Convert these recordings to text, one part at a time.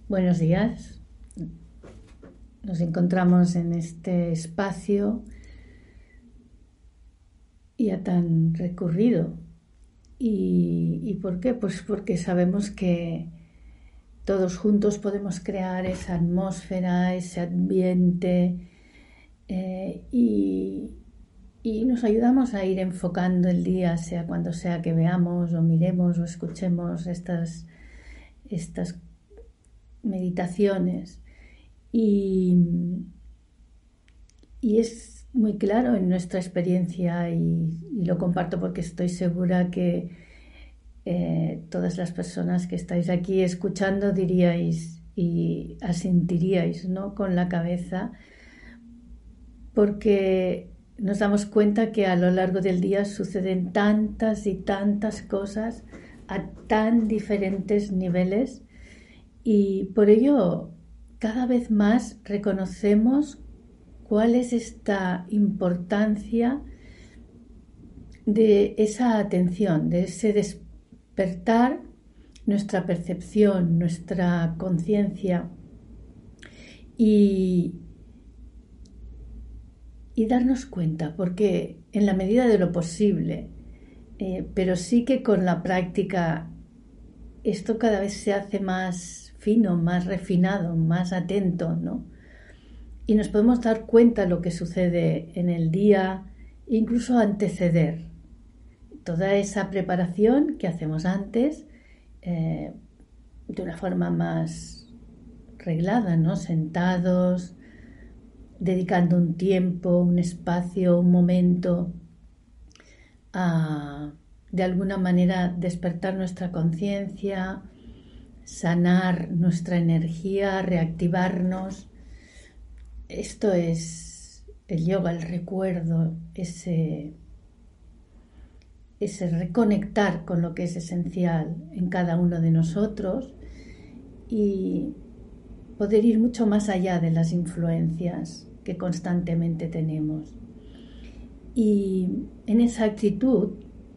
Buenos días. Nos encontramos en este espacio ya tan recurrido. ¿Y por qué? Pues porque sabemos que todos juntos podemos crear esa atmósfera, ese ambiente y nos ayudamos a ir enfocando el día, sea cuando sea que veamos o miremos o escuchemos estas meditaciones. Y es muy claro en nuestra experiencia y lo comparto porque estoy segura que todas las personas que estáis aquí escuchando diríais y asentiríais, ¿no?, con la cabeza, porque nos damos cuenta que a lo largo del día suceden tantas y tantas cosas a tan diferentes niveles y por ello cada vez más reconocemos cuál es esta importancia de esa atención, de ese despertar nuestra percepción, nuestra conciencia y darnos cuenta, porque en la medida de lo posible, pero sí que con la práctica esto cada vez se hace más fino, más refinado, más atento, ¿no? Y nos podemos dar cuenta de lo que sucede en el día, incluso anteceder toda esa preparación que hacemos antes de una forma más reglada, ¿no? Sentados, dedicando un tiempo, un espacio, un momento a, de alguna manera, despertar nuestra conciencia, sanar nuestra energía, reactivarnos. Esto es el yoga, el recuerdo, ese reconectar con lo que es esencial en cada uno de nosotros y poder ir mucho más allá de las influencias que constantemente tenemos. Y en esa actitud,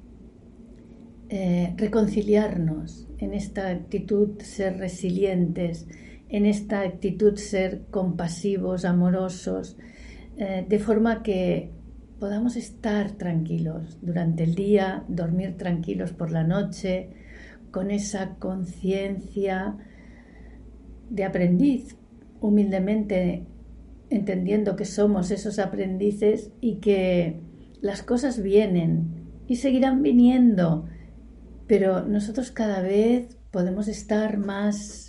reconciliarnos, en esta actitud ser resilientes, en esta actitud ser compasivos, amorosos, de forma que podamos estar tranquilos durante el día, dormir tranquilos por la noche, con esa conciencia de aprendiz, humildemente entendiendo que somos esos aprendices y que las cosas vienen y seguirán viniendo, pero nosotros cada vez podemos estar más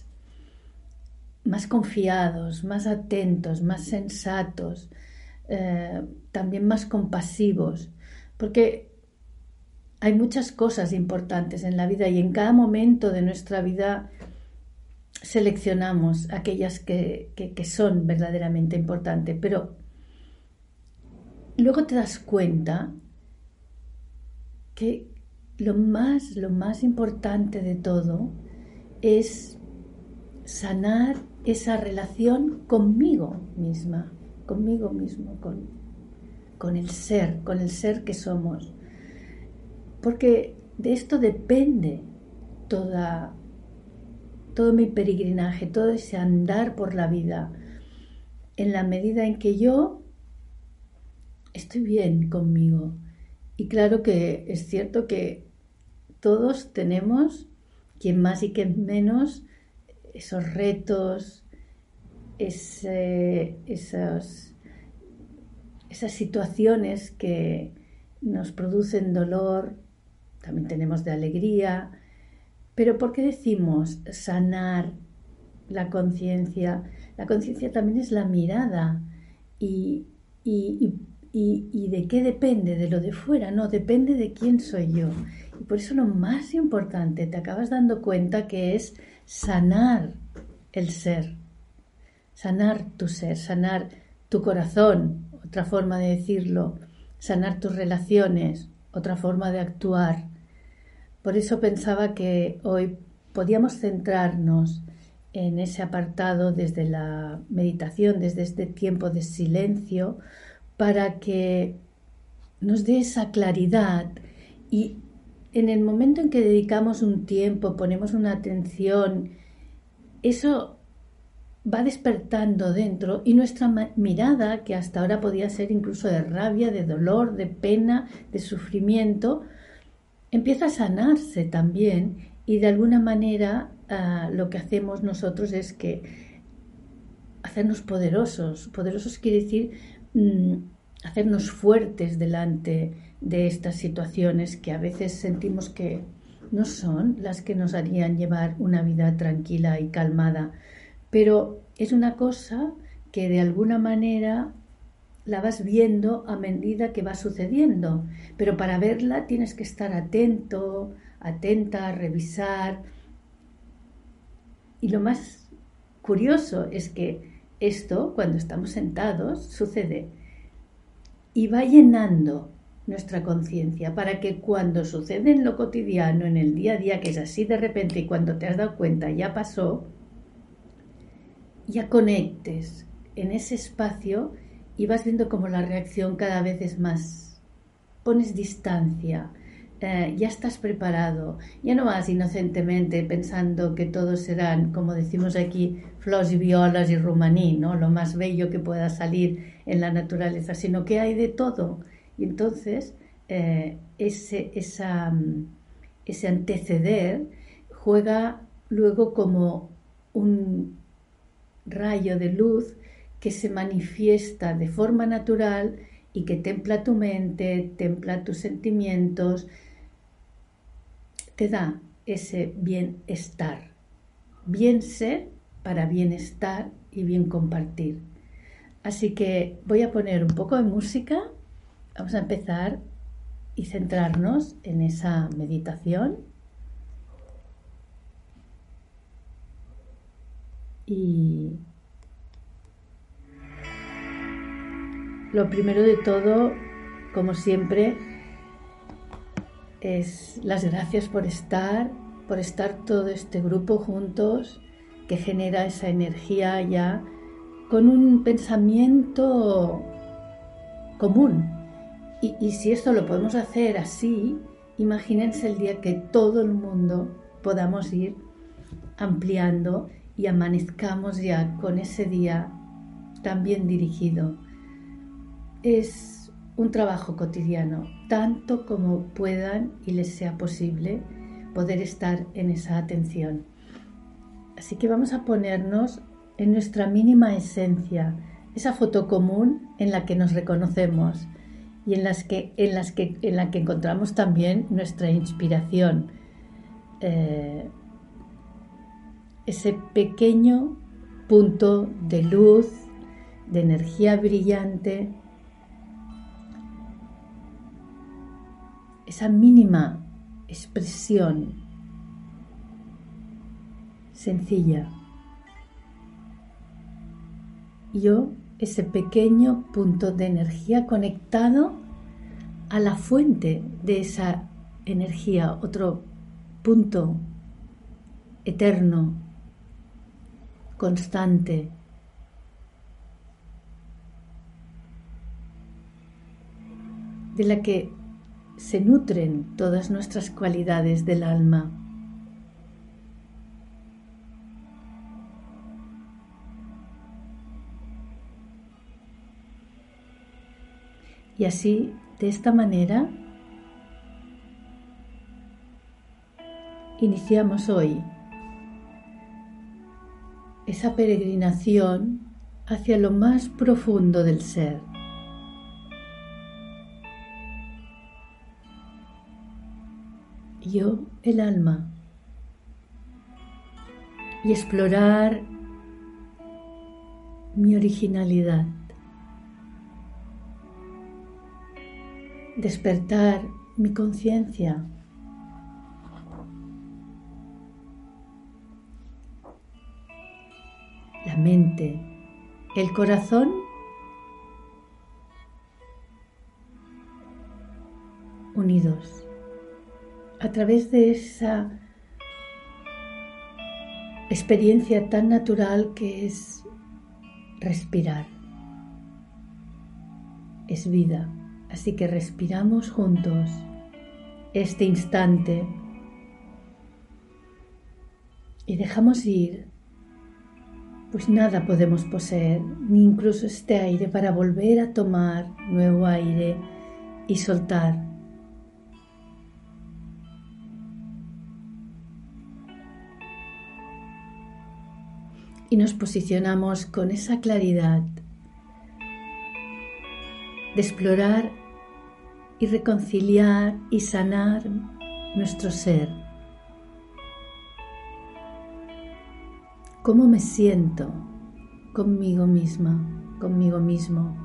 confiados, más atentos, más sensatos, también más compasivos, porque hay muchas cosas importantes en la vida y en cada momento de nuestra vida seleccionamos aquellas que son verdaderamente importantes, pero luego te das cuenta que lo más importante de todo es sanar esa relación conmigo misma, conmigo mismo, con el ser que somos. Porque de esto depende todo mi peregrinaje, todo ese andar por la vida, en la medida en que yo estoy bien conmigo. Y claro que es cierto que todos tenemos, quien más y quien menos, esos retos, esas situaciones que nos producen dolor, también tenemos de alegría. Pero ¿por qué decimos sanar la conciencia? La conciencia también es la mirada. ¿Y de qué depende? De lo de fuera, no, depende de quién soy yo. Y por eso lo más importante, te acabas dando cuenta que es sanar el ser, sanar tu ser, sanar tu corazón, otra forma de decirlo, sanar tus relaciones, otra forma de actuar. Por eso pensaba que hoy podíamos centrarnos en ese apartado desde la meditación, desde este tiempo de silencio, para que nos dé esa claridad y en el momento en que dedicamos un tiempo, ponemos una atención, eso va despertando dentro y nuestra mirada, que hasta ahora podía ser incluso de rabia, de dolor, de pena, de sufrimiento, empieza a sanarse también y de alguna manera lo que hacemos nosotros es que hacernos poderosos. Poderosos quiere decir hacernos fuertes delante de estas situaciones que a veces sentimos que no son las que nos harían llevar una vida tranquila y calmada. Pero es una cosa que de alguna manera la vas viendo a medida que va sucediendo. Pero para verla tienes que estar atento, atenta, a revisar. Y lo más curioso es que esto, cuando estamos sentados, sucede y va llenando nuestra conciencia para que cuando sucede en lo cotidiano, en el día a día, que es así de repente y cuando te has dado cuenta ya pasó, ya conectes en ese espacio y vas viendo como la reacción cada vez es más, pones distancia, ya estás preparado, ya no vas inocentemente pensando que todos serán, como decimos aquí, flors y violas y rumaní, ¿no? Lo más bello que pueda salir en la naturaleza, sino que hay de todo. Y entonces ese anteceder juega luego como un rayo de luz que se manifiesta de forma natural y que templa tu mente, templa tus sentimientos, te da ese bienestar. Bien ser para bienestar y bien compartir. Así que voy a poner un poco de música. Vamos a empezar y centrarnos en esa meditación. Y lo primero de todo, como siempre, es las gracias por estar todo este grupo juntos que genera esa energía ya con un pensamiento común. Y si esto lo podemos hacer así, imagínense el día que todo el mundo podamos ir ampliando y amanezcamos ya con ese día tan bien dirigido. Es un trabajo cotidiano, tanto como puedan y les sea posible poder estar en esa atención. Así que vamos a ponernos en nuestra mínima esencia, esa foto común en la que nos reconocemos y en la que encontramos también nuestra inspiración. Ese pequeño punto de luz, de energía brillante, esa mínima expresión sencilla. Yo, ese pequeño punto de energía conectado a la fuente de esa energía, otro punto eterno, constante, de la que se nutren todas nuestras cualidades del alma. Y así, de esta manera, iniciamos hoy esa peregrinación hacia lo más profundo del ser. Yo, el alma, y explorar mi originalidad, despertar mi conciencia, la mente, el corazón unidos a través de esa experiencia tan natural que es respirar. Es vida. Así que respiramos juntos este instante y dejamos ir pues nada podemos poseer, ni incluso este aire para volver a tomar nuevo aire y soltar. Y nos posicionamos con esa claridad de explorar y reconciliar y sanar nuestro ser. ¿Cómo me siento conmigo misma, conmigo mismo?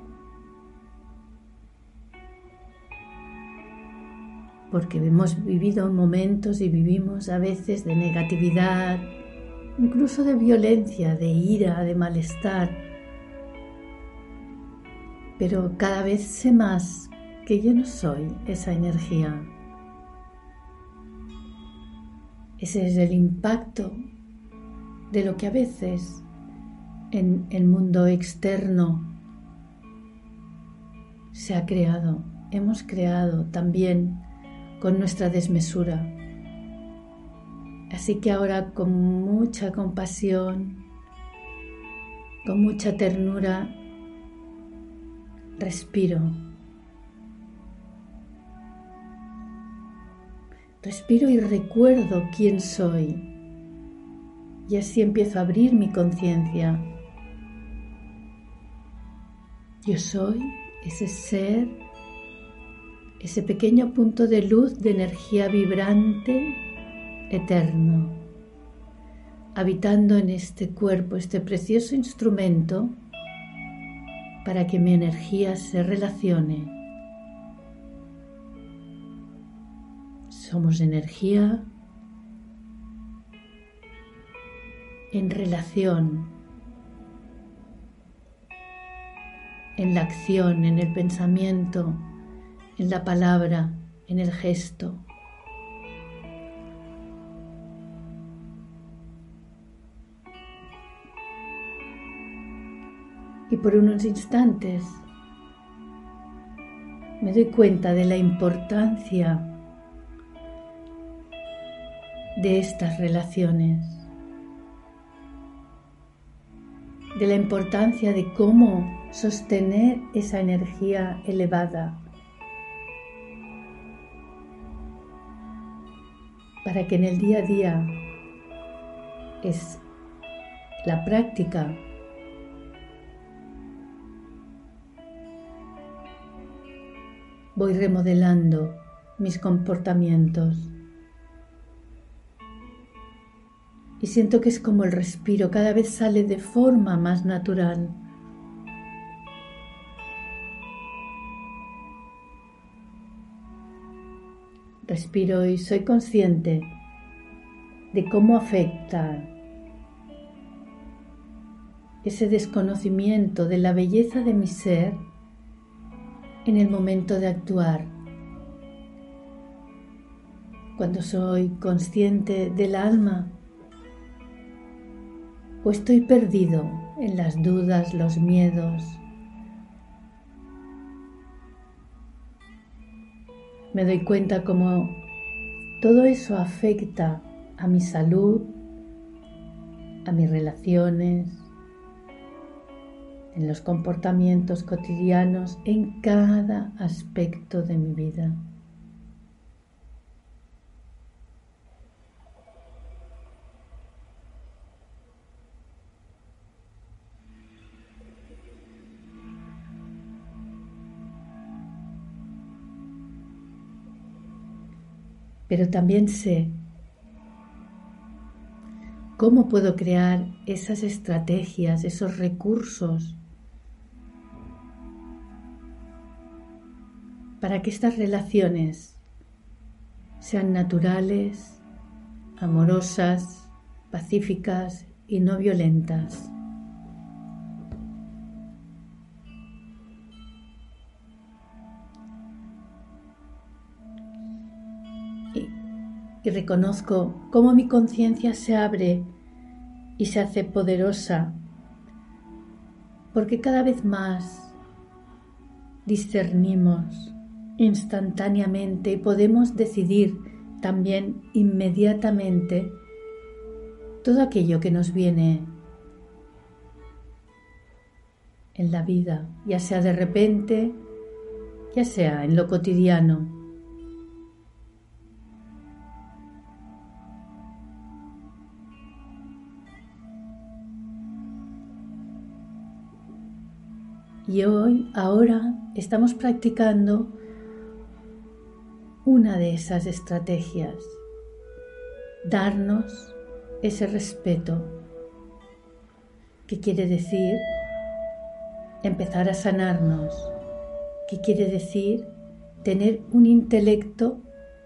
Porque hemos vivido momentos y vivimos a veces de negatividad, incluso de violencia, de ira, de malestar. Pero cada vez sé más que yo no soy esa energía. Ese es el impacto de lo que a veces en el mundo externo se ha creado. Hemos creado también con nuestra desmesura. Así que ahora con mucha compasión, con mucha ternura, respiro. Respiro y recuerdo quién soy. Y así empiezo a abrir mi conciencia. Yo soy ese ser, ese pequeño punto de luz, de energía vibrante, eterno, habitando en este cuerpo, este precioso instrumento, para que mi energía se relacione. Somos energía en relación, en la acción, en el pensamiento, en la palabra, en el gesto. Y por unos instantes me doy cuenta de la importancia de estas relaciones, de la importancia de cómo sostener esa energía elevada para que en el día a día es la práctica voy remodelando mis comportamientos y siento que es como el respiro, cada vez sale de forma más natural. Respiro y soy consciente de cómo afecta ese desconocimiento de la belleza de mi ser en el momento de actuar. Cuando soy consciente del alma, o estoy perdido en las dudas, los miedos. Me doy cuenta cómo todo eso afecta a mi salud, a mis relaciones, en los comportamientos cotidianos, en cada aspecto de mi vida. Pero también sé cómo puedo crear esas estrategias, esos recursos para que estas relaciones sean naturales, amorosas, pacíficas y no violentas. Y reconozco cómo mi conciencia se abre y se hace poderosa, porque cada vez más discernimos instantáneamente y podemos decidir también inmediatamente todo aquello que nos viene en la vida, ya sea de repente, ya sea en lo cotidiano. Y ahora estamos practicando una de esas estrategias, darnos ese respeto, que quiere decir empezar a sanarnos, que quiere decir tener un intelecto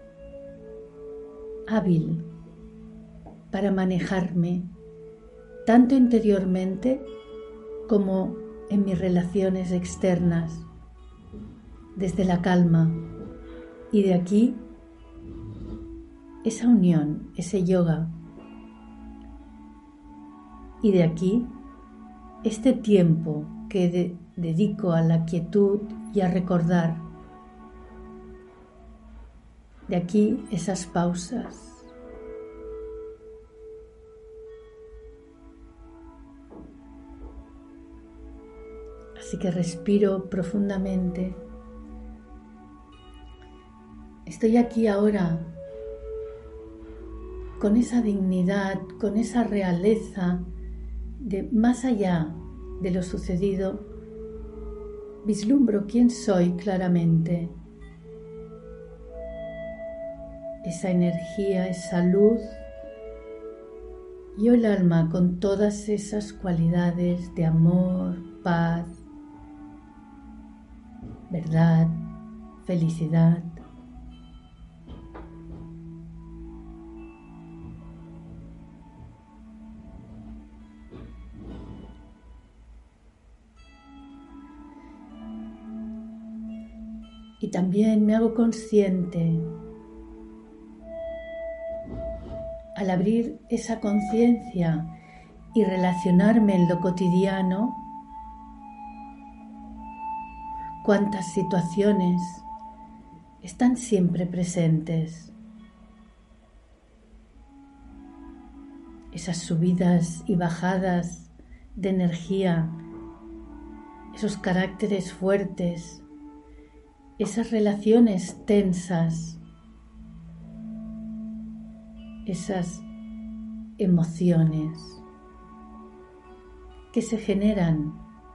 hábil para manejarme tanto interiormente como en mis relaciones externas, desde la calma. Y de aquí esa unión, ese yoga. Y de aquí este tiempo que dedico a la quietud y a recordar. De aquí esas pausas. Así que respiro profundamente. Estoy aquí ahora con esa dignidad, con esa realeza de más allá de lo sucedido. Vislumbro quién soy claramente. Esa energía, esa luz. Yo el alma con todas esas cualidades de amor, paz, verdad, felicidad. Y también me hago consciente, al abrir esa conciencia y relacionarme en lo cotidiano, cuántas situaciones están siempre presentes. Esas subidas y bajadas de energía, esos caracteres fuertes, esas relaciones tensas, esas emociones que se generan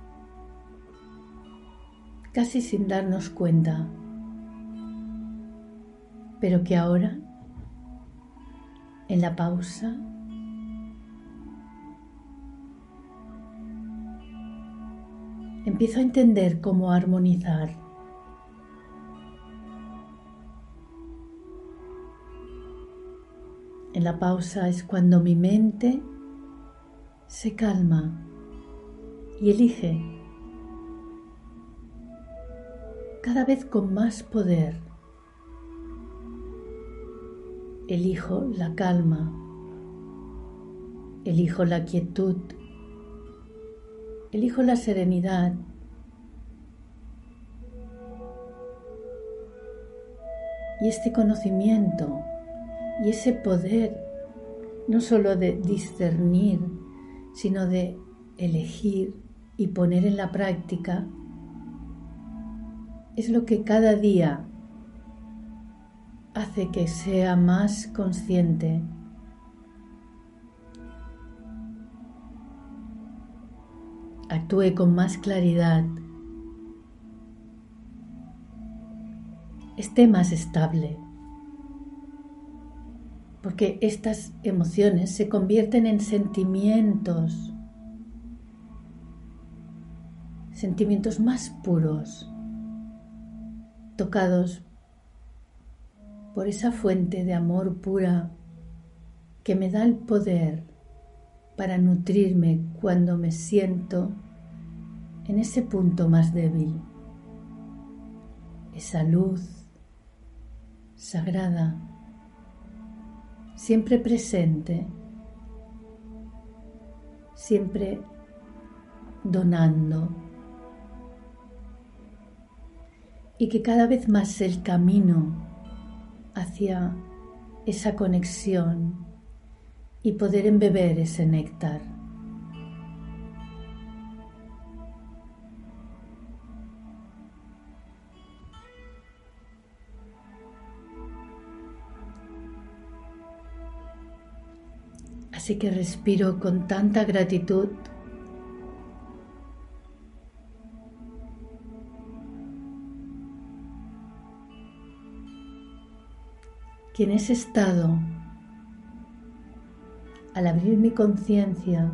casi sin darnos cuenta, pero que ahora, en la pausa, empiezo a entender cómo armonizar. En la pausa es cuando mi mente se calma y elige cada vez con más poder. Elijo la calma, elijo la quietud, elijo la serenidad. Y este conocimiento y ese poder, no solo de discernir, sino de elegir y poner en la práctica, es lo que cada día hace que sea más consciente. Actúe con más claridad, esté más estable. Porque estas emociones se convierten en sentimientos más puros, tocados por esa fuente de amor pura que me da el poder para nutrirme cuando me siento en ese punto más débil. Esa luz sagrada, siempre presente, siempre donando, y que cada vez más el camino hacia esa conexión y poder embeber ese néctar Así que respiro con tanta gratitud. Que en ese estado, al abrir mi conciencia,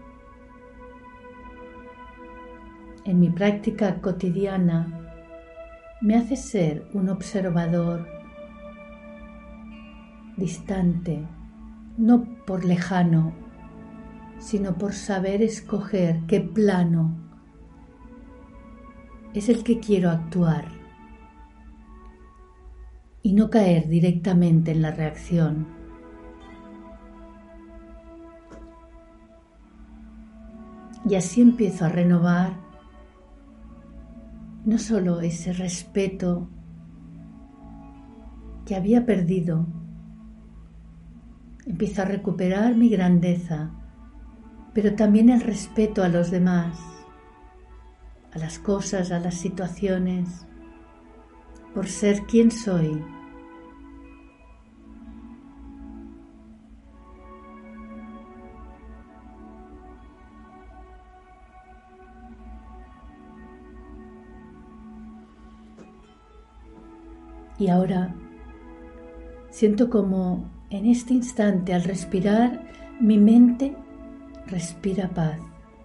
en mi práctica cotidiana, me hace ser un observador distante, no por lejano, sino por saber escoger qué plano es el que quiero actuar y no caer directamente en la reacción. Y así empiezo a renovar no solo ese respeto que había perdido, empiezo a recuperar mi grandeza, pero también el respeto a los demás, a las cosas, a las situaciones, por ser quien soy. Y ahora siento como en este instante, al respirar, mi mente respira paz.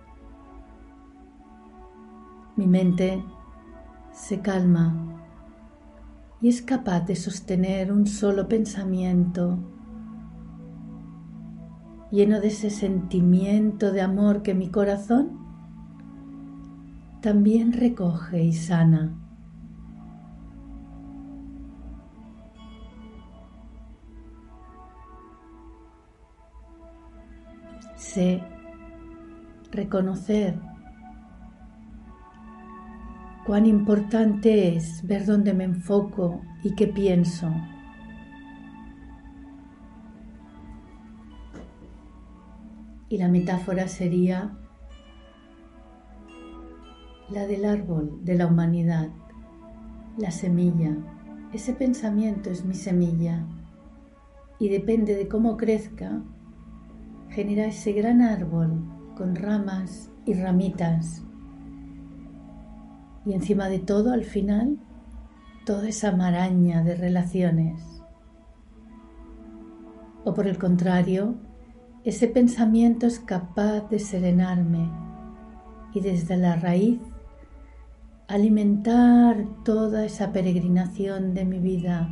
Mi mente se calma y es capaz de sostener un solo pensamiento, lleno de ese sentimiento de amor que mi corazón también recoge y sana. Sé reconocer cuán importante es ver dónde me enfoco y qué pienso. Y la metáfora sería la del árbol de la humanidad, la semilla. Ese pensamiento es mi semilla y depende de cómo crezca, genera ese gran árbol con ramas y ramitas. Y encima de todo, al final, toda esa maraña de relaciones. O por el contrario, ese pensamiento es capaz de serenarme y desde la raíz alimentar toda esa peregrinación de mi vida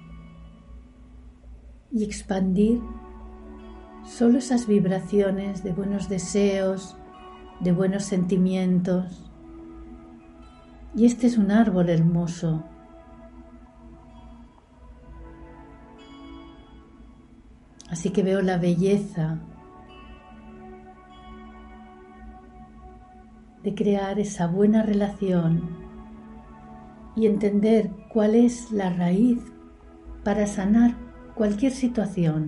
y expandir solo esas vibraciones de buenos deseos, de buenos sentimientos. Y este es un árbol hermoso. Así que veo la belleza de crear esa buena relación y entender cuál es la raíz para sanar cualquier situación.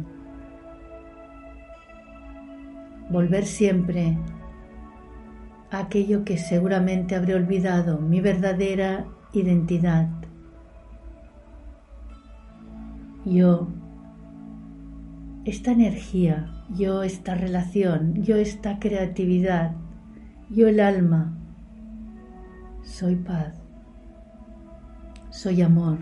Volver siempre a aquello que seguramente habré olvidado, mi verdadera identidad. Yo, esta energía, yo esta relación, yo esta creatividad, yo el alma, soy paz, soy amor.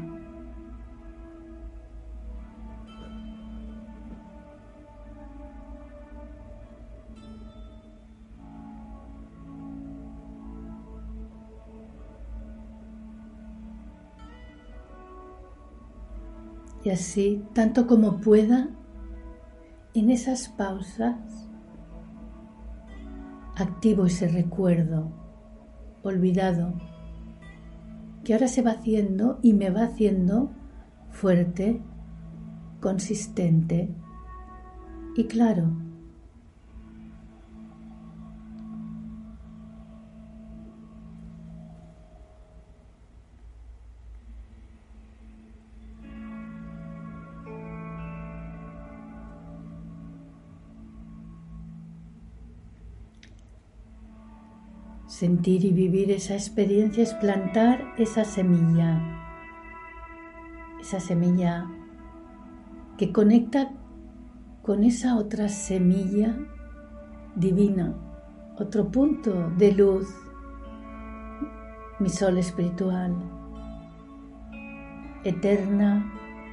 Y así, tanto como pueda, en esas pausas, activo ese recuerdo olvidado que ahora se va haciendo y me va haciendo fuerte, consistente y claro. Sentir y vivir esa experiencia es plantar esa semilla que conecta con esa otra semilla divina, otro punto de luz, mi sol espiritual, eterna,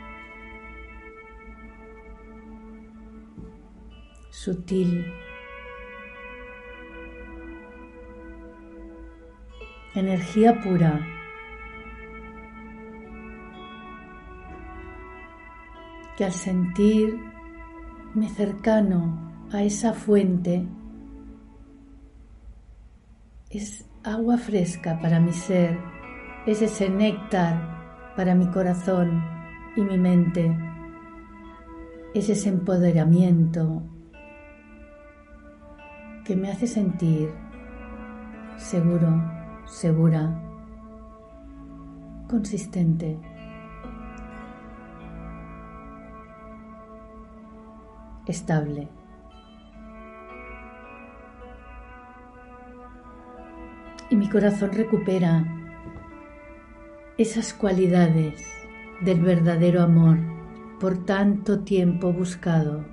sutil, energía pura, que al sentirme cercano a esa fuente es agua fresca para mi ser, es ese néctar para mi corazón y mi mente, es ese empoderamiento que me hace sentir seguro, segura, consistente. Estable. Y mi corazón recupera esas cualidades del verdadero amor por tanto tiempo buscado.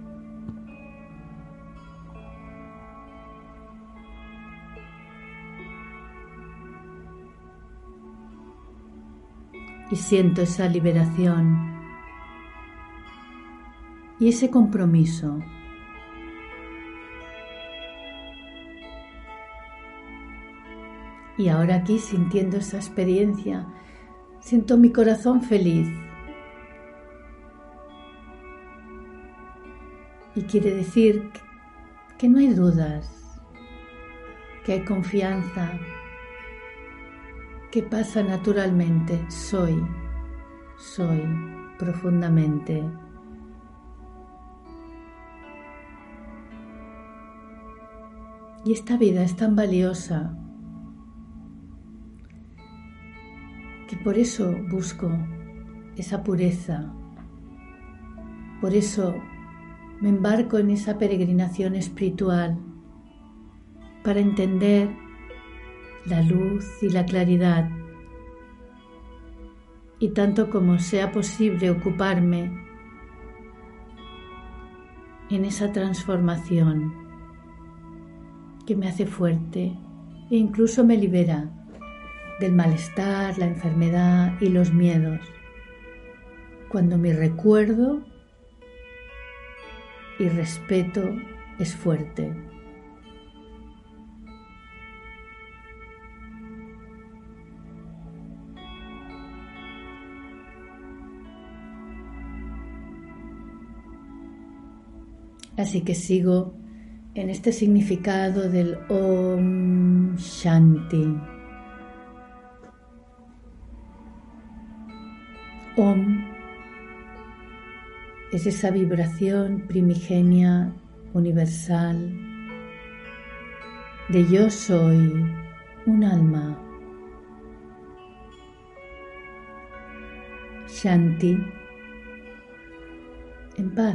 Y siento esa liberación y ese compromiso. Y ahora aquí, sintiendo esa experiencia, siento mi corazón feliz. Y quiere decir que no hay dudas, que hay confianza, que pasa naturalmente. Soy profundamente. Y esta vida es tan valiosa que por eso busco esa pureza, por eso me embarco en esa peregrinación espiritual para entender la luz y la claridad y tanto como sea posible ocuparme en esa transformación que me hace fuerte e incluso me libera del malestar, la enfermedad y los miedos. Cuando mi recuerdo y respeto es fuerte. Así que sigo en este significado del Om Shanti. Om es esa vibración primigenia, universal, de yo soy un alma. Shanti, en paz.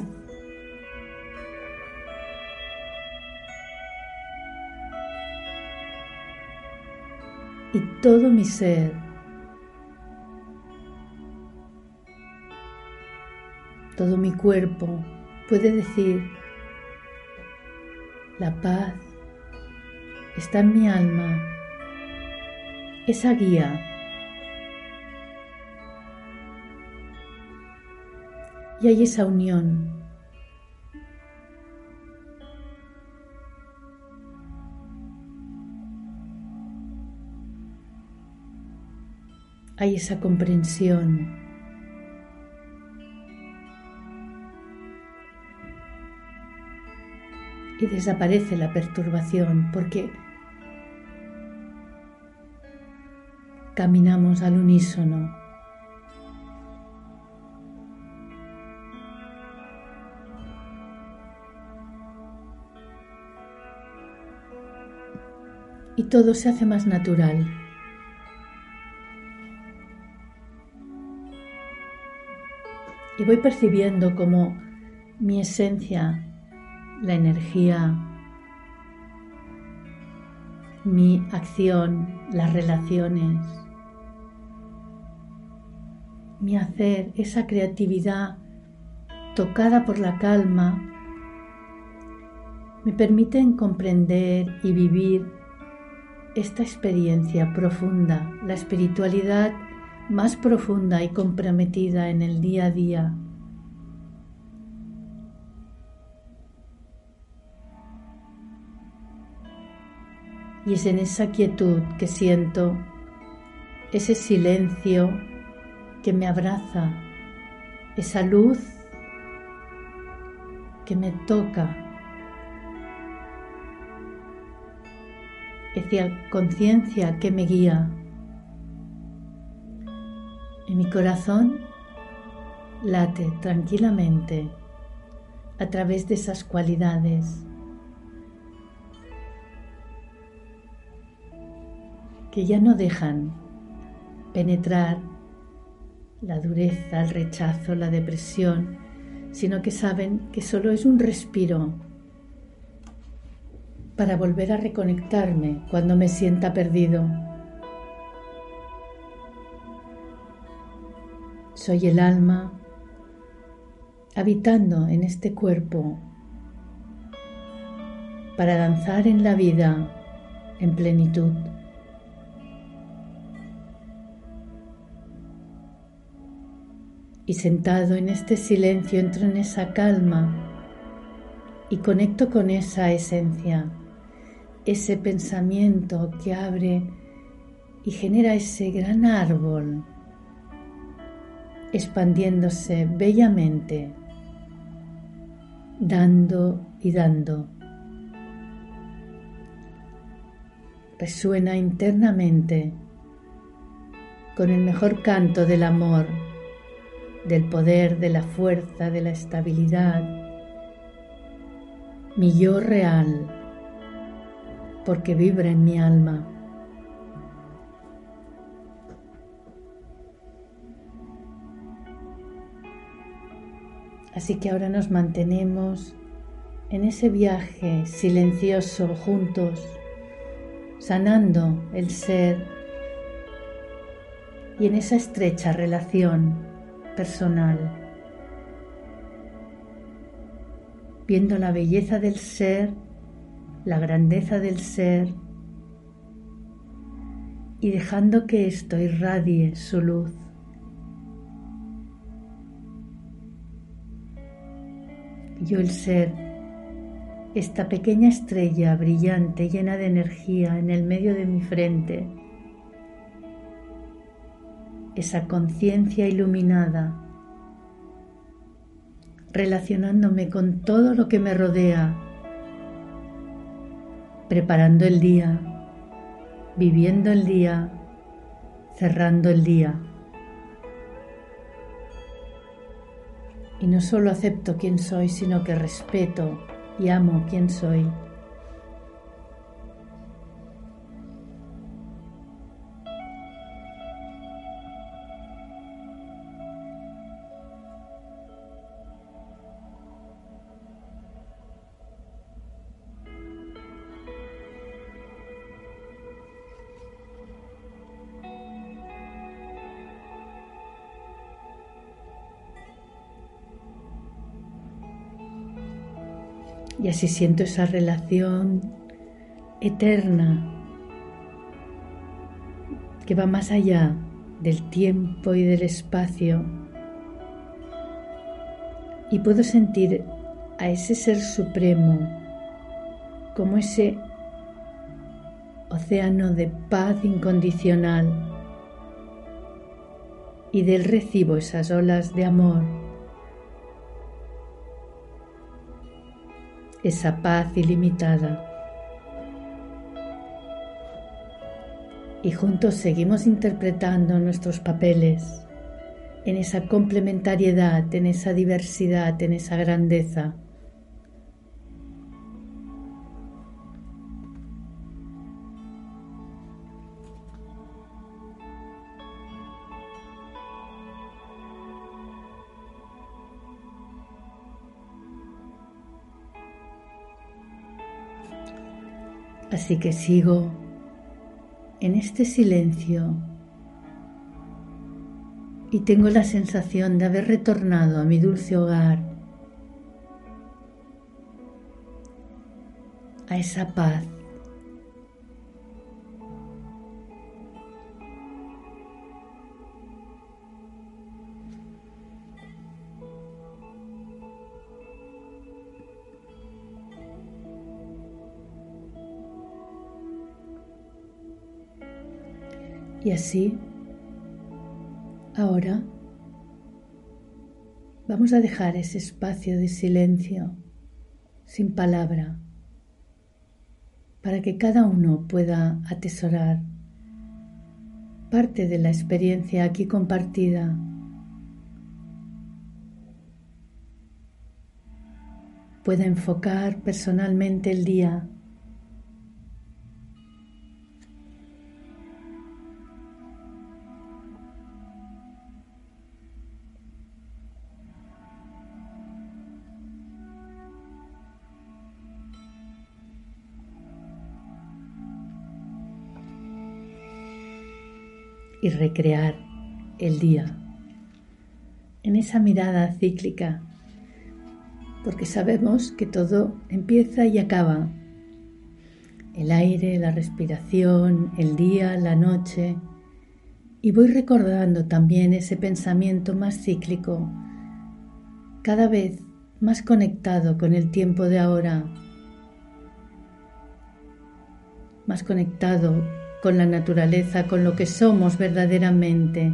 Y todo mi ser todo mi cuerpo puede decir: la paz está en mi alma, esa guía. Y hay esa unión. Hay esa comprensión. Y desaparece la perturbación porque caminamos al unísono. Y todo se hace más natural. Y voy percibiendo como mi esencia, la energía, mi acción, las relaciones, mi hacer, esa creatividad, tocada por la calma, me permiten comprender y vivir esta experiencia profunda, la espiritualidad más profunda y comprometida en el día a día. Y es en esa quietud que siento ese silencio que me abraza, esa luz que me toca, esa conciencia que me guía. Y mi corazón late tranquilamente a través de esas cualidades que ya no dejan penetrar la dureza, el rechazo, la depresión, sino que saben que solo es un respiro para volver a reconectarme cuando me sienta perdido. Soy el alma habitando en este cuerpo para danzar en la vida en plenitud. Y sentado en este silencio entro en esa calma y conecto con esa esencia, ese pensamiento que abre y genera ese gran árbol expandiéndose bellamente, dando y dando. Resuena internamente con el mejor canto del amor, del poder, de la fuerza, de la estabilidad. Mi yo real, porque vibra en mi alma. Así que ahora nos mantenemos en ese viaje silencioso juntos, sanando el ser y en esa estrecha relación personal, viendo la belleza del ser, la grandeza del ser y dejando que esto irradie su luz. Yo el ser, esta pequeña estrella brillante llena de energía en el medio de mi frente, esa conciencia iluminada, relacionándome con todo lo que me rodea, preparando el día, viviendo el día, cerrando el día. Y no solo acepto quién soy, sino que respeto y amo quién soy. Y así siento esa relación eterna que va más allá del tiempo y del espacio. Y puedo sentir a ese ser supremo como ese océano de paz incondicional. Y de él recibo esas olas de amor, esa paz ilimitada. Y juntos seguimos interpretando nuestros papeles en esa complementariedad, en esa diversidad, en esa grandeza. Así que sigo en este silencio y tengo la sensación de haber retornado a mi dulce hogar, a esa paz. Y así, ahora, vamos a dejar ese espacio de silencio, sin palabra, para que cada uno pueda atesorar parte de la experiencia aquí compartida. Pueda enfocar personalmente el día. Y recrear el día en esa mirada cíclica, porque sabemos que todo empieza y acaba. El aire, la respiración, el día, la noche. Y voy recordando también ese pensamiento más cíclico, cada vez más conectado con el tiempo de ahora, más conectado con la naturaleza, con lo que somos verdaderamente,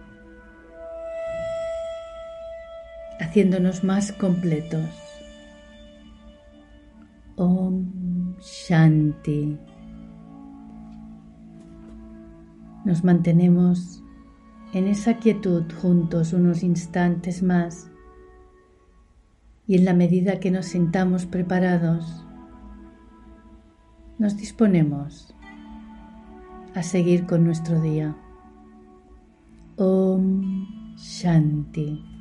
haciéndonos más completos. Om Shanti. Nos mantenemos en esa quietud juntos unos instantes más y en la medida que nos sintamos preparados, nos disponemos a seguir con nuestro día. Om Shanti.